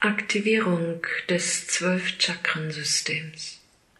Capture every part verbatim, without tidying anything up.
Aktivierung des Zwölf-Chakren-Systems.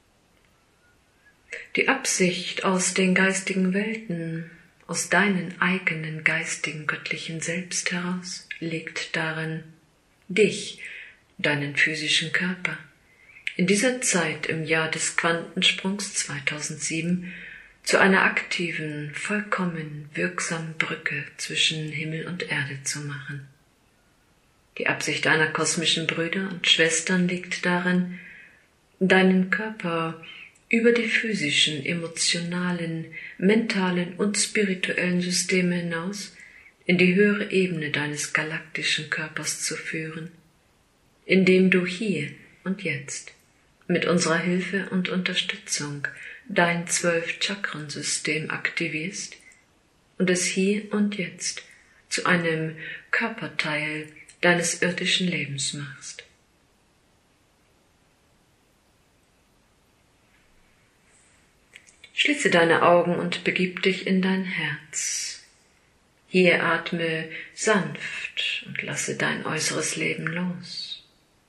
Die Absicht aus den geistigen Welten, aus deinen eigenen geistigen göttlichen Selbst heraus, liegt darin, dich, deinen physischen Körper, in dieser Zeit im Jahr des Quantensprungs zweitausendsieben zu einer aktiven, vollkommen wirksamen Brücke zwischen Himmel und Erde zu machen. Die Absicht deiner kosmischen Brüder und Schwestern liegt darin, deinen Körper über die physischen, emotionalen, mentalen und spirituellen Systeme hinaus in die höhere Ebene deines galaktischen Körpers zu führen, indem du hier und jetzt mit unserer Hilfe und Unterstützung dein Zwölf-Chakren-System aktivierst und es hier und jetzt zu einem Körperteil deines irdischen Lebens machst. Schließe deine Augen und begib dich in dein Herz. Hier atme sanft und lasse dein äußeres Leben los.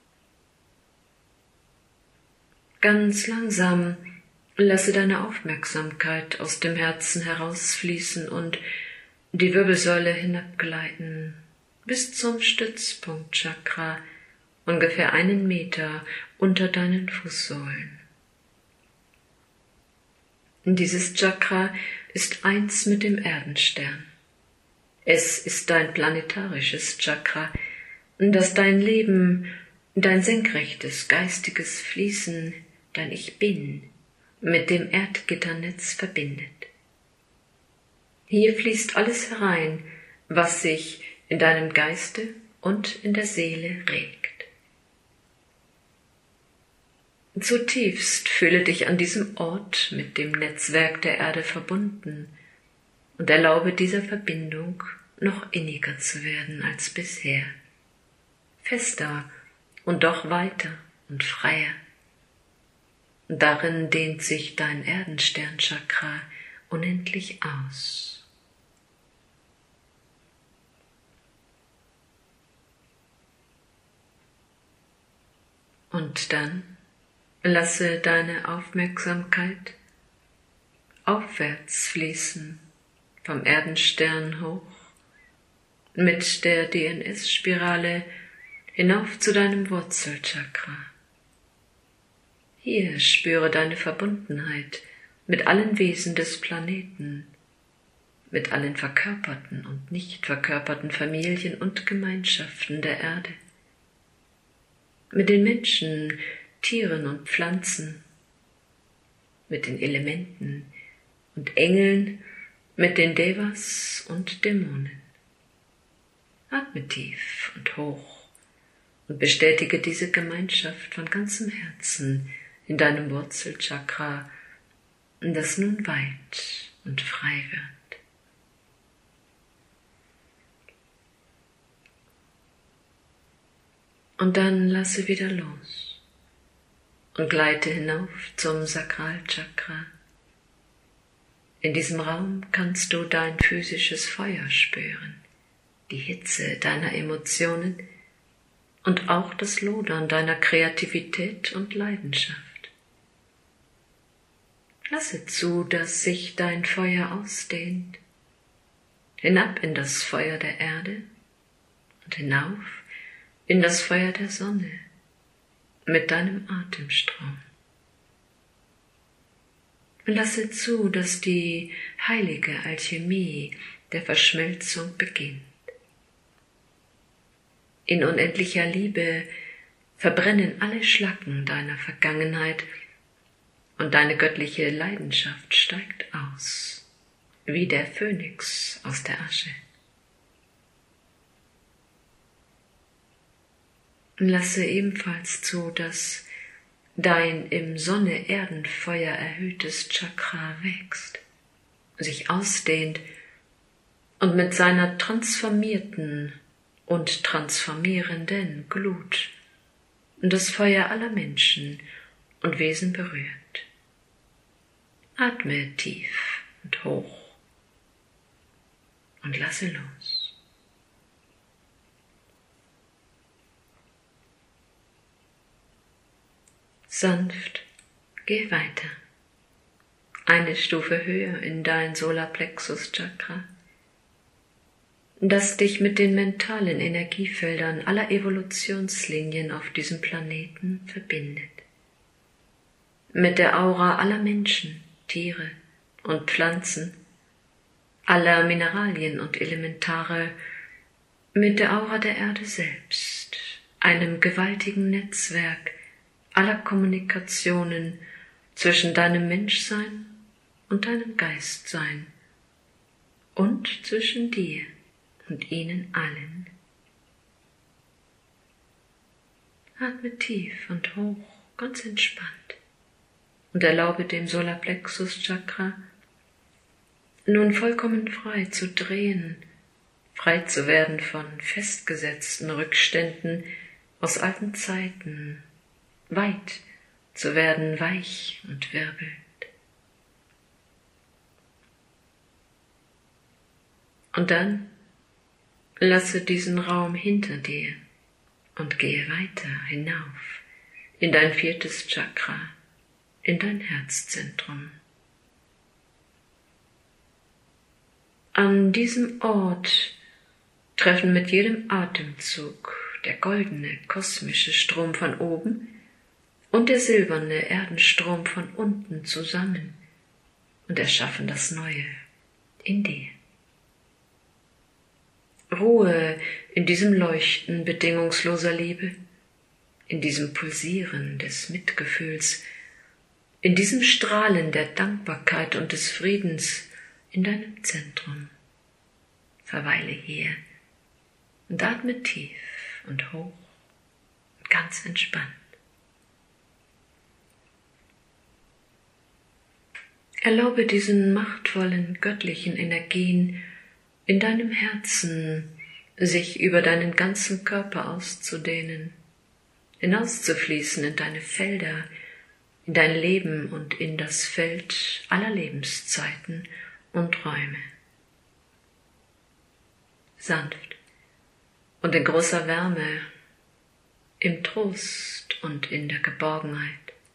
Ganz langsam lasse deine Aufmerksamkeit aus dem Herzen herausfließen und die Wirbelsäule hinabgleiten bis zum Stützpunkt-Chakra, ungefähr einen Meter unter deinen Fußsohlen. Dieses Chakra ist eins mit dem Erdenstern. Es ist dein planetarisches Chakra, das dein Leben, dein senkrechtes geistiges Fließen, dein Ich Bin, mit dem Erdgitternetz verbindet. Hier fließt alles herein, was sich in deinem Geiste und in der Seele regt. Zutiefst fühle dich an diesem Ort mit dem Netzwerk der Erde verbunden und erlaube dieser Verbindung noch inniger zu werden als bisher, fester und doch weiter und freier. Darin dehnt sich dein Erdensternchakra unendlich aus. Und dann lasse deine Aufmerksamkeit aufwärts fließen, vom Erdenstern hoch, mit der D N S-Spirale hinauf zu deinem Wurzelchakra. Hier spüre deine Verbundenheit mit allen Wesen des Planeten, mit allen verkörperten und nicht verkörperten Familien und Gemeinschaften der Erde, mit den Menschen, Tieren und Pflanzen, mit den Elementen und Engeln, mit den Devas und Dämonen. Atme tief und hoch und bestätige diese Gemeinschaft von ganzem Herzen in deinem Wurzelchakra, das nun weit und frei wird. Und dann lasse wieder los und gleite hinauf zum Sakralchakra. In diesem Raum kannst du dein physisches Feuer spüren, die Hitze deiner Emotionen und auch das Lodern deiner Kreativität und Leidenschaft. Lasse zu, dass sich dein Feuer ausdehnt, hinab in das Feuer der Erde und hinauf in das Feuer der Sonne mit deinem Atemstrom. Lasse zu, dass die heilige Alchemie der Verschmelzung beginnt. In unendlicher Liebe verbrennen alle Schlacken deiner Vergangenheit und deine göttliche Leidenschaft steigt aus, wie der Phönix aus der Asche. Lasse ebenfalls zu, dass dein im Sonne-Erden-Feuer erhöhtes Chakra wächst, sich ausdehnt und mit seiner transformierten und transformierenden Glut das Feuer aller Menschen und Wesen berührt. Atme tief und hoch und lasse los. Sanft geh weiter. Eine Stufe höher in dein Solarplexus-Chakra, das dich mit den mentalen Energiefeldern aller Evolutionslinien auf diesem Planeten verbindet. Mit der Aura aller Menschen, Tiere und Pflanzen, aller Mineralien und Elementare, mit der Aura der Erde selbst, einem gewaltigen Netzwerk aller Kommunikationen zwischen deinem Menschsein und deinem Geistsein und zwischen dir und ihnen allen. Atme tief und hoch, ganz entspannt und erlaube dem Solarplexus-Chakra nun vollkommen frei zu drehen, frei zu werden von festgesetzten Rückständen aus alten Zeiten, weit zu werden, weich und wirbelnd. Und dann lasse diesen Raum hinter dir und gehe weiter hinauf in dein viertes Chakra, in dein Herzzentrum. An diesem Ort treffen mit jedem Atemzug der goldene kosmische Strom von oben und der silberne Erdenstrom von unten zusammen und erschaffen das Neue in dir. Ruhe in diesem Leuchten bedingungsloser Liebe, in diesem Pulsieren des Mitgefühls, in diesem Strahlen der Dankbarkeit und des Friedens in deinem Zentrum. Verweile hier und atme tief und hoch und ganz entspannt. Erlaube diesen machtvollen göttlichen Energien in deinem Herzen sich über deinen ganzen Körper auszudehnen, hinauszufließen in deine Felder, in dein Leben und in das Feld aller Lebenszeiten und Räume. Sanft und in großer Wärme, im Trost und in der Geborgenheit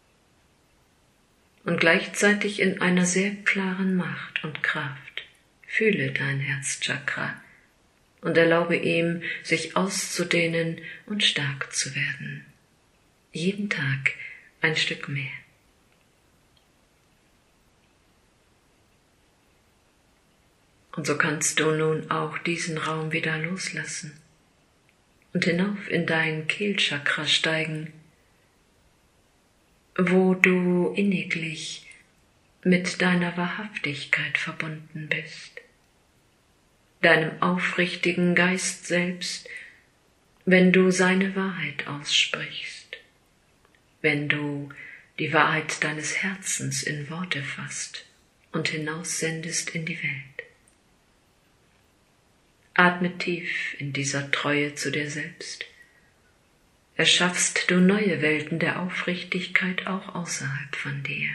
und gleichzeitig in einer sehr klaren Macht und Kraft. Fühle dein Herzchakra und erlaube ihm, sich auszudehnen und stark zu werden. Jeden Tag ein Stück mehr. Und so kannst du nun auch diesen Raum wieder loslassen und hinauf in dein Kehlchakra steigen, wo du inniglich mit deiner Wahrhaftigkeit verbunden bist, deinem aufrichtigen Geist selbst, wenn du seine Wahrheit aussprichst, wenn du die Wahrheit deines Herzens in Worte fasst und hinaussendest in die Welt. Atme tief in dieser Treue zu dir selbst. Erschaffst du neue Welten der Aufrichtigkeit auch außerhalb von dir.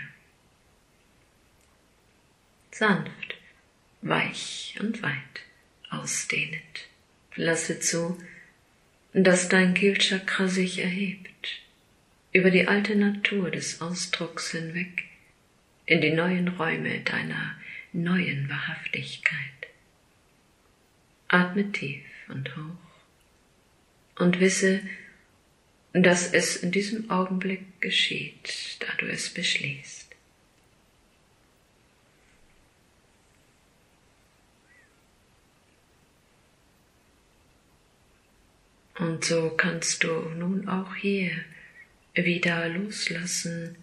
Sanft, weich und weit ausdehnend. Lasse zu, dass dein Kehlchakra sich erhebt, über die alte Natur des Ausdrucks hinweg, in die neuen Räume deiner neuen Wahrhaftigkeit. Atme tief und hoch und wisse, dass es in diesem Augenblick geschieht, da du es beschließt. Und so kannst du nun auch hier wieder loslassen,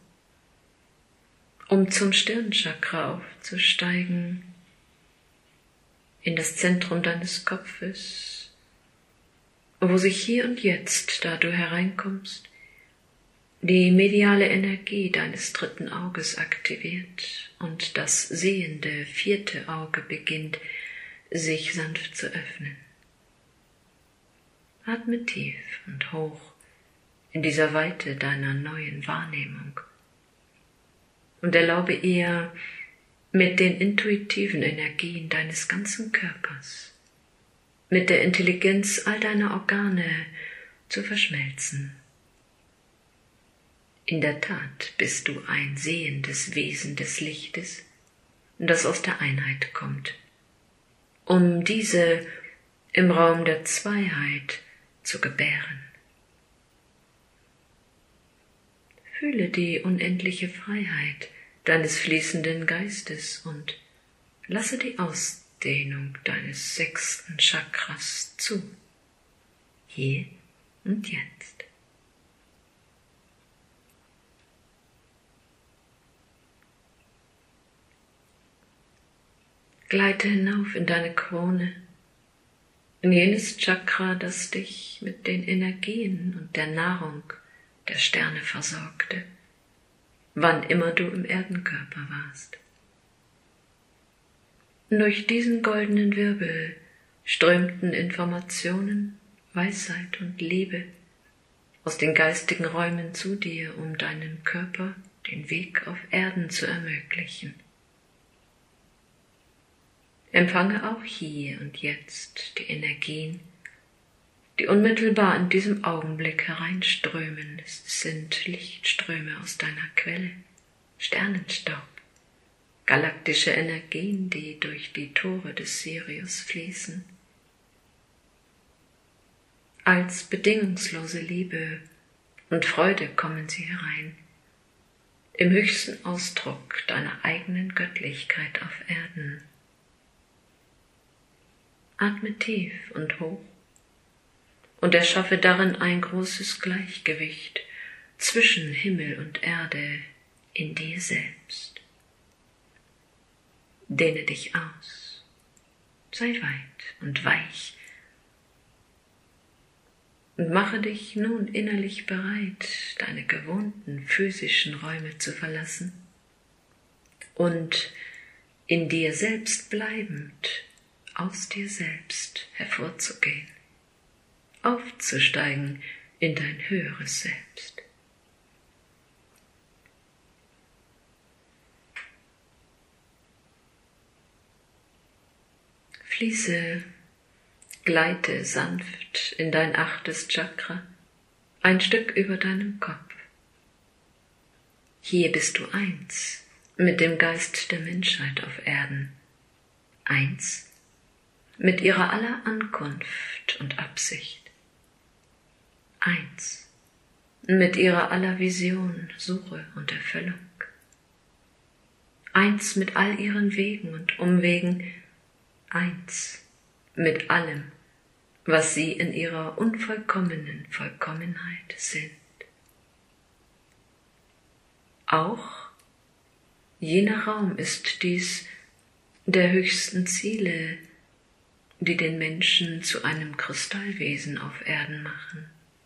um zum Stirnchakra aufzusteigen, in das Zentrum deines Kopfes, wo sich hier und jetzt, da du hereinkommst, die mediale Energie deines dritten Auges aktiviert und das sehende vierte Auge beginnt, sich sanft zu öffnen. Atme tief und hoch in dieser Weite deiner neuen Wahrnehmung und erlaube ihr, mit den intuitiven Energien deines ganzen Körpers, mit der Intelligenz all deiner Organe zu verschmelzen. In der Tat bist du ein sehendes Wesen des Lichtes, das aus der Einheit kommt, um diese im Raum der Zweiheit zu gebären. Fühle die unendliche Freiheit deines fließenden Geistes und lasse die Ausdehnung deines sechsten Chakras zu, hier und jetzt. Gleite hinauf in deine Krone, in jenes Chakra, das dich mit den Energien und der Nahrung der Sterne versorgte, wann immer du im Erdenkörper warst. Durch diesen goldenen Wirbel strömten Informationen, Weisheit und Liebe aus den geistigen Räumen zu dir, um deinem Körper den Weg auf Erden zu ermöglichen. Empfange auch hier und jetzt die Energien, die unmittelbar in diesem Augenblick hereinströmen. Es sind Lichtströme aus deiner Quelle, Sternenstaub, galaktische Energien, die durch die Tore des Sirius fließen. Als bedingungslose Liebe und Freude kommen sie herein, im höchsten Ausdruck deiner eigenen Göttlichkeit auf Erden. Atme tief und hoch und erschaffe darin ein großes Gleichgewicht zwischen Himmel und Erde in dir selbst. Dehne dich aus, sei weit und weich und mache dich nun innerlich bereit, deine gewohnten physischen Räume zu verlassen und in dir selbst bleibend aus dir selbst hervorzugehen, aufzusteigen in dein höheres Selbst. Fließe, gleite sanft in dein achtes Chakra, ein Stück über deinem Kopf. Hier bist du eins mit dem Geist der Menschheit auf Erden, eins mit ihrer aller Ankunft und Absicht, eins mit ihrer aller Vision, Suche und Erfüllung, eins mit all ihren Wegen und Umwegen, eins mit allem, was sie in ihrer unvollkommenen Vollkommenheit sind. Auch jener Raum ist dies der höchsten Ziele, die den Menschen zu einem Kristallwesen auf Erden machen.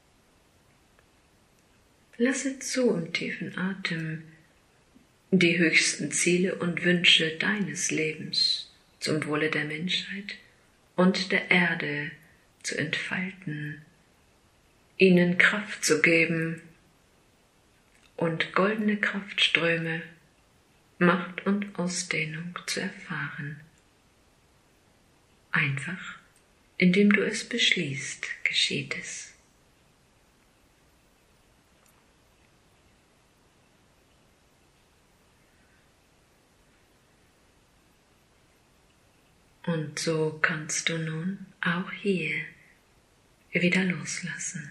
Lasse zu im tiefen Atem die höchsten Ziele und Wünsche deines Lebens zum Wohle der Menschheit und der Erde zu entfalten, ihnen Kraft zu geben und goldene Kraftströme, Macht und Ausdehnung zu erfahren. Einfach, indem du es beschließt, geschieht es. Und so kannst du nun auch hier wieder loslassen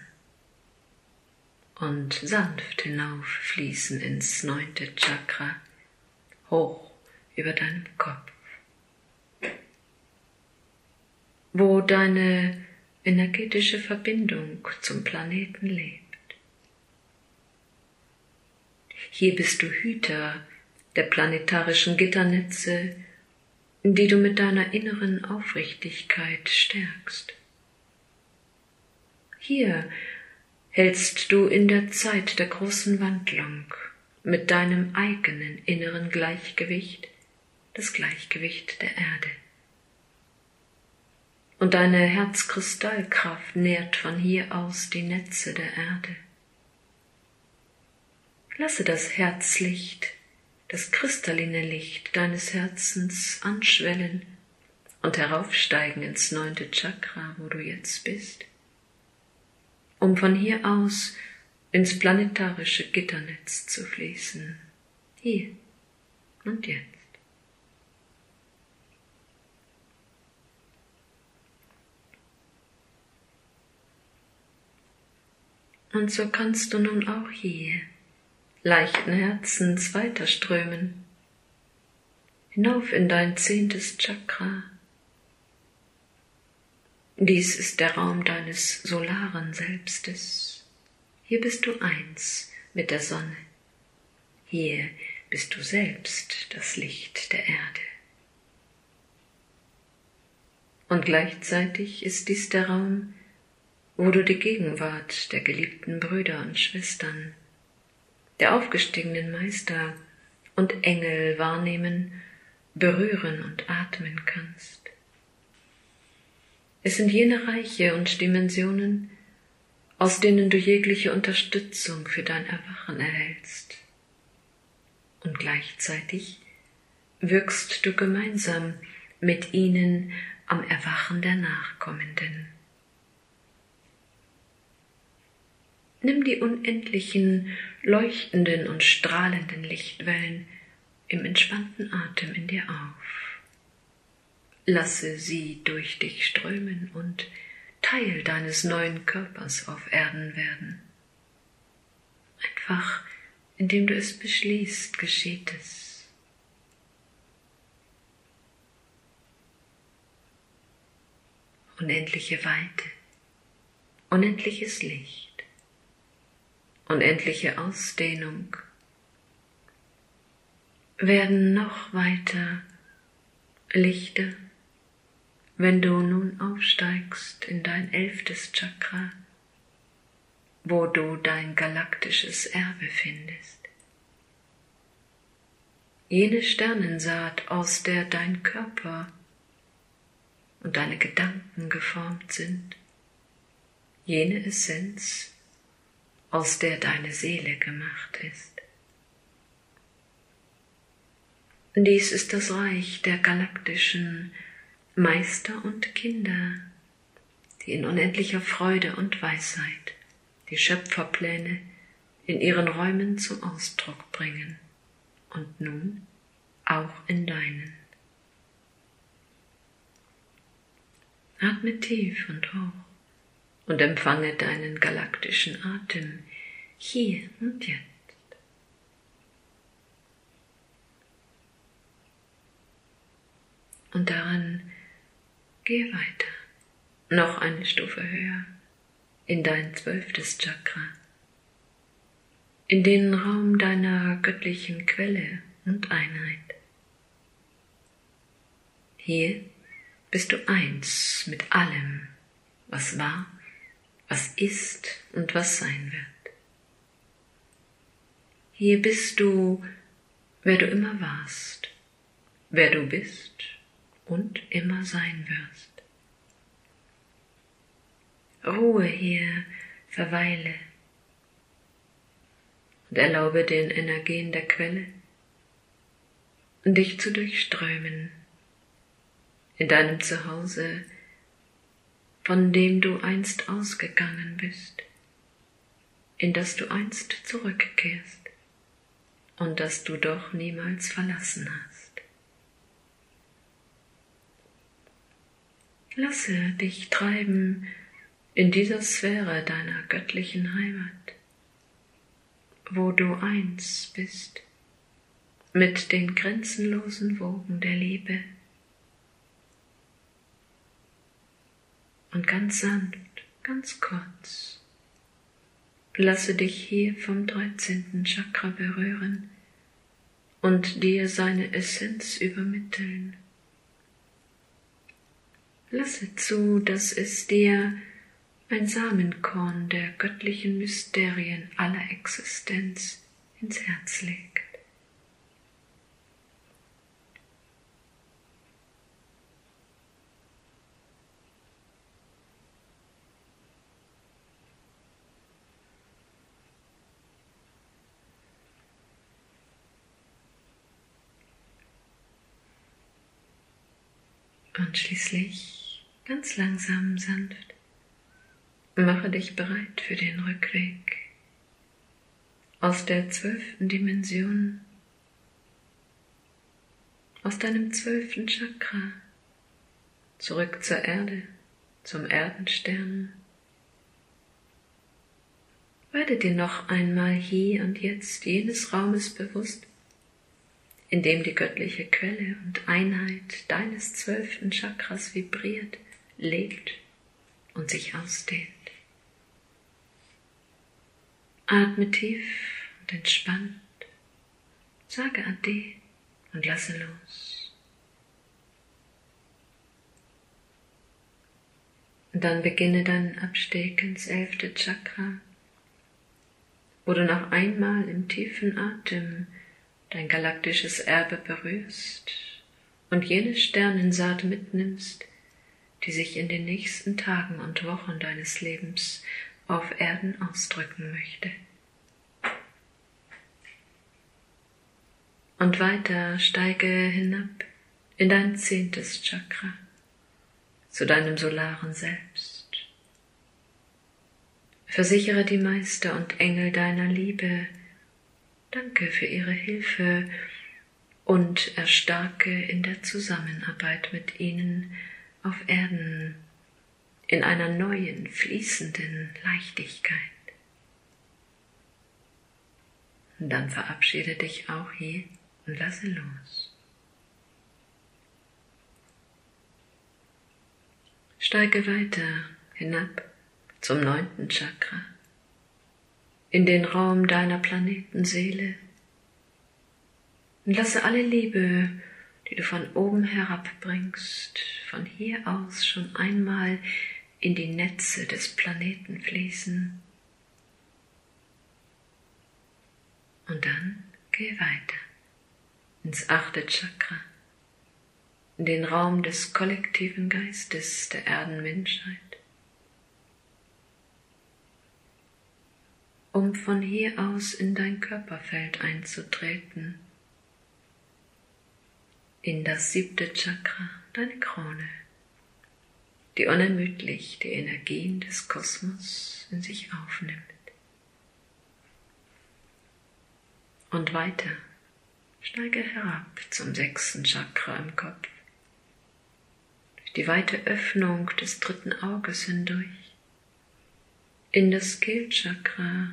und sanft hinauffließen ins neunte Chakra, hoch über deinem Kopf, wo deine energetische Verbindung zum Planeten lebt. Hier bist du Hüter der planetarischen Gitternetze, die du mit deiner inneren Aufrichtigkeit stärkst. Hier hältst du in der Zeit der großen Wandlung mit deinem eigenen inneren Gleichgewicht das Gleichgewicht der Erde. Und deine Herzkristallkraft nährt von hier aus die Netze der Erde. Lasse das Herzlicht, das kristalline Licht deines Herzens anschwellen und heraufsteigen ins neunte Chakra, wo du jetzt bist, um von hier aus ins planetarische Gitternetz zu fließen, hier und jetzt. Und so kannst du nun auch hier leichten Herzens weiterströmen, hinauf in dein zehntes Chakra. Dies ist der Raum deines solaren Selbstes. Hier bist du eins mit der Sonne. Hier bist du selbst das Licht der Erde. Und gleichzeitig ist dies der Raum, wo du die Gegenwart der geliebten Brüder und Schwestern, der aufgestiegenen Meister und Engel wahrnehmen, berühren und atmen kannst. Es sind jene Reiche und Dimensionen, aus denen du jegliche Unterstützung für dein Erwachen erhältst. Und gleichzeitig wirkst du gemeinsam mit ihnen am Erwachen der Nachkommenden. Nimm die unendlichen, leuchtenden und strahlenden Lichtwellen im entspannten Atem in dir auf. Lasse sie durch dich strömen und Teil deines neuen Körpers auf Erden werden. Einfach, indem du es beschließt, geschieht es. Unendliche Weite, unendliches Licht, unendliche Ausdehnung werden noch weiter lichter, wenn du nun aufsteigst in dein elftes Chakra, wo du dein galaktisches Erbe findest. Jene Sternensaat, aus der dein Körper und deine Gedanken geformt sind, jene Essenz, aus der deine Seele gemacht ist. Dies ist das Reich der galaktischen Meister und Kinder, die in unendlicher Freude und Weisheit die Schöpferpläne in ihren Räumen zum Ausdruck bringen und nun auch in deinen. Atme tief und hoch und empfange deinen galaktischen Atem hier und jetzt. Und daran gehe weiter, noch eine Stufe höher, in dein zwölftes Chakra, in den Raum deiner göttlichen Quelle und Einheit. Hier bist du eins mit allem, was war, was ist und was sein wird. Hier bist du, wer du immer warst, wer du bist und immer sein wirst. Ruhe hier, verweile und erlaube den Energien der Quelle, dich zu durchströmen in deinem Zuhause, von dem du einst ausgegangen bist, in das du einst zurückkehrst und das du doch niemals verlassen hast. Lasse dich treiben in dieser Sphäre deiner göttlichen Heimat, wo du eins bist mit den grenzenlosen Wogen der Liebe. Und ganz sanft, ganz kurz, lasse dich hier vom dreizehnten Chakra berühren und dir seine Essenz übermitteln. Lasse zu, dass es dir ein Samenkorn der göttlichen Mysterien aller Existenz ins Herz legt. Und schließlich, ganz langsam, sanft, mache dich bereit für den Rückweg aus der zwölften Dimension, aus deinem zwölften Chakra, zurück zur Erde, zum Erdenstern. Werde dir noch einmal hier und jetzt jenes Raumes bewusst, in dem die göttliche Quelle und Einheit deines zwölften Chakras vibriert, lebt und sich ausdehnt. Atme tief und entspannt, sage Ade und lasse los. Und dann beginne deinen Abstieg ins elfte Chakra, wo du noch einmal im tiefen Atem dein galaktisches Erbe berührst und jene Sternensaat mitnimmst, die sich in den nächsten Tagen und Wochen deines Lebens auf Erden ausdrücken möchte. Und weiter steige hinab in dein zehntes Chakra, zu deinem solaren Selbst. Versichere die Meister und Engel deiner Liebe, danke für ihre Hilfe und erstarke in der Zusammenarbeit mit ihnen auf Erden in einer neuen, fließenden Leichtigkeit. Und dann verabschiede dich auch hier und lasse los. Steige weiter hinab zum neunten Chakra, in den Raum deiner Planetenseele und lasse alle Liebe, die du von oben herabbringst, von hier aus schon einmal in die Netze des Planeten fließen. Und dann gehe weiter ins achte Chakra, in den Raum des kollektiven Geistes der Erdenmenschheit, um von hier aus in dein Körperfeld einzutreten, in das siebte Chakra, deine Krone, die unermüdlich die Energien des Kosmos in sich aufnimmt. Und weiter steige herab zum sechsten Chakra im Kopf, durch die weite Öffnung des dritten Auges hindurch, in das Kehlchakra.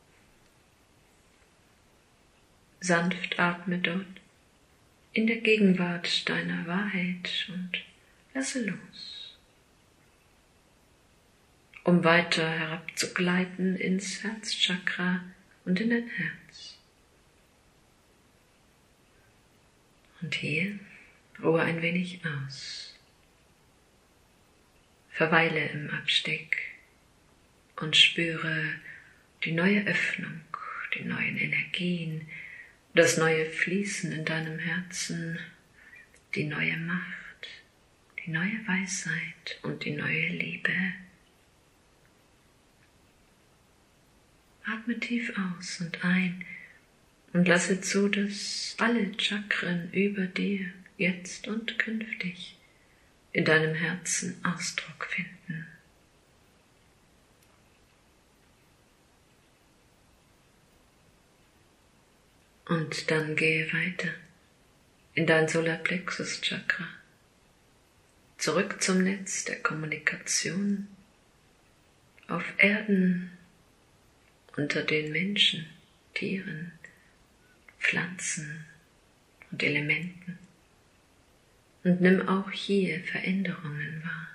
Sanft atme dort, in der Gegenwart deiner Wahrheit und lasse los, um weiter herabzugleiten ins Herzchakra und in dein Herz. Und hier ruhe ein wenig aus, verweile im Abstieg und spüre die neue Öffnung, die neuen Energien, das neue Fließen in deinem Herzen, die neue Macht, die neue Weisheit und die neue Liebe. Atme tief aus und ein und lasse zu, dass alle Chakren über dir, jetzt und künftig, in deinem Herzen Ausdruck finden. Und dann gehe weiter in dein Solarplexus-Chakra, zurück zum Netz der Kommunikation, auf Erden, unter den Menschen, Tieren, Pflanzen und Elementen. Und nimm auch hier Veränderungen wahr,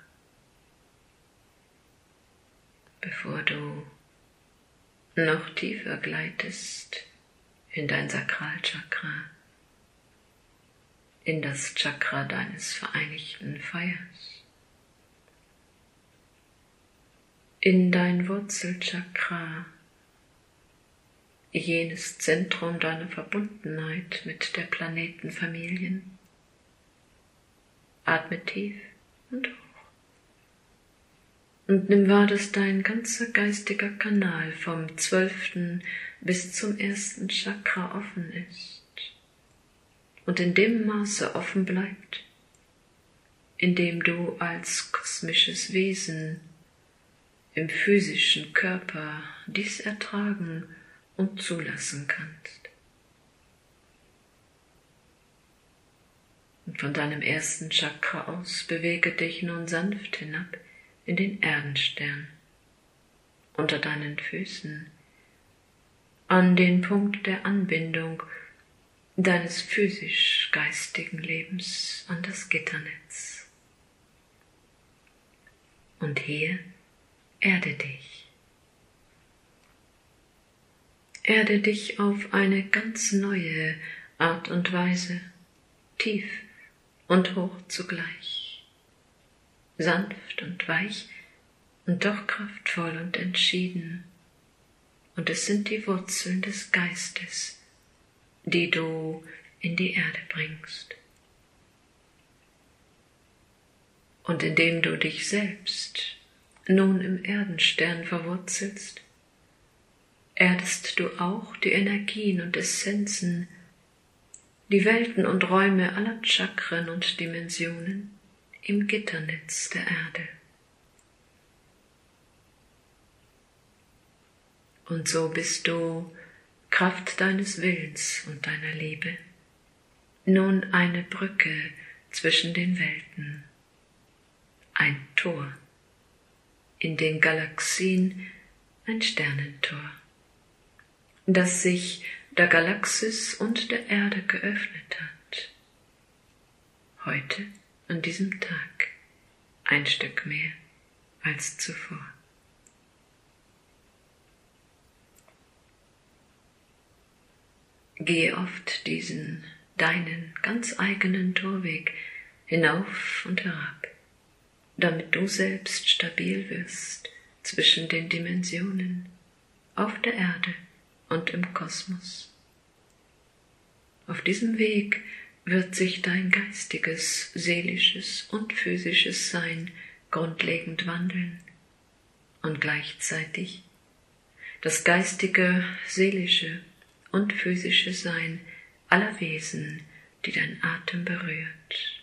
bevor du noch tiefer gleitest in dein Sakralchakra, in das Chakra deines vereinigten Feuers, in dein Wurzelchakra, jenes Zentrum deiner Verbundenheit mit der Planetenfamilien. Atme tief und hoch und nimm wahr, dass dein ganzer geistiger Kanal vom zwölften bis zum ersten Chakra offen ist und in dem Maße offen bleibt, in dem du als kosmisches Wesen im physischen Körper dies ertragen und zulassen kannst. Und von deinem ersten Chakra aus bewege dich nun sanft hinab in den Erdenstern, unter deinen Füßen, an den Punkt der Anbindung deines physisch-geistigen Lebens an das Gitternetz. Und hier erde dich. Erde dich auf eine ganz neue Art und Weise, tief und hoch zugleich, sanft und weich und doch kraftvoll und entschieden. Und es sind die Wurzeln des Geistes, die du in die Erde bringst. Und indem du dich selbst nun im Erdenstern verwurzelst, erdest du auch die Energien und Essenzen, die Welten und Räume aller Chakren und Dimensionen im Gitternetz der Erde. Und so bist du, Kraft deines Willens und deiner Liebe, nun eine Brücke zwischen den Welten, ein Tor, in den Galaxien ein Sternentor, das sich der Galaxis und der Erde geöffnet hat. Heute, an diesem Tag, ein Stück mehr als zuvor. Gehe oft diesen, deinen ganz eigenen Torweg hinauf und herab, damit du selbst stabil wirst zwischen den Dimensionen, auf der Erde und im Kosmos. Auf diesem Weg wird sich dein geistiges, seelisches und physisches Sein grundlegend wandeln und gleichzeitig das geistige, seelische und physische Sein aller Wesen, die dein Atem berührt.